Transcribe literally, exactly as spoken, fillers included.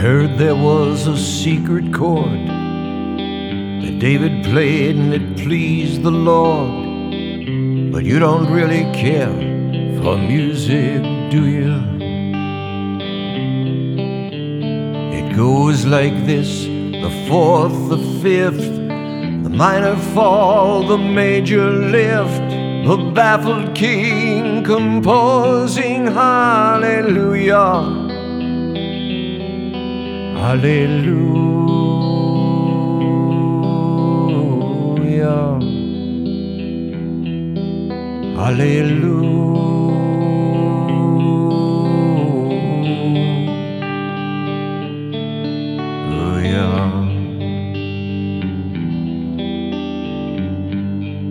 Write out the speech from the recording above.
heard there was a secret chord that David played and it pleased the Lord. But you don't really care for music, do you? It goes like this: the fourth, the fifth, the minor fall, the major lift, the baffled king composing hallelujah, hallelujah, hallelujah.